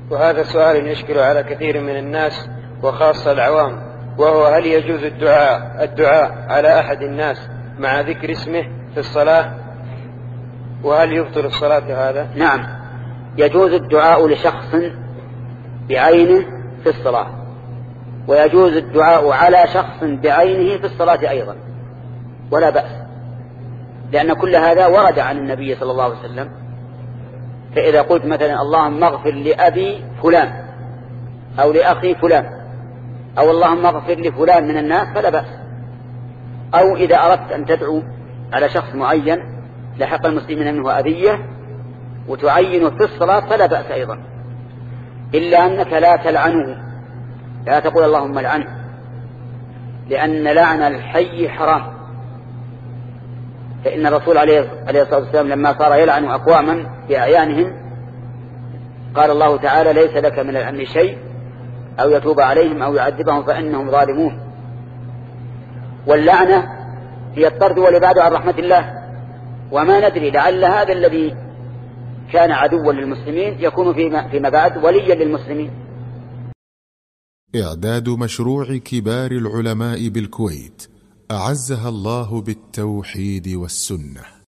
وهذا سؤال يشكل على كثير من الناس وخاصة العوام، وهو هل يجوز الدعاء على أحد الناس مع ذكر اسمه في الصلاة، وهل يبطل الصلاة هذا؟ نعم، يجوز الدعاء لشخص بعينه في الصلاة، ويجوز الدعاء على شخص بعينه في الصلاة أيضا، ولا بأس، لأن كل هذا ورد عن النبي صلى الله عليه وسلم. فإذا قلت مثلا اللهم اغفر لأبي فلان أو لأخي فلان أو اللهم اغفر لفلان من الناس فلا بأس. أو إذا أردت أن تدعو على شخص معين لحق المسلمين منه أذية وتعينه في الصلاة فلا بأس أيضا، إلا أنك لا تلعنه، لا تقول اللهم لعنه، لأن لعن الحي حرام. فإن الرسول عليه الصلاة والسلام لما صار يلعن أقواما بأعيانهم قال الله تعالى ليس لك من الأمر شيء أو يتوب عليهم أو يعذبهم فإنهم ظالمون. واللعنة هي الطرد والإبعاد عن رحمة الله، وما ندري لعل هذا الذي كان عدوا للمسلمين يكون فيما بعد وليا للمسلمين. إعداد مشروع كبار العلماء بالكويت أعزها الله بالتوحيد والسنة.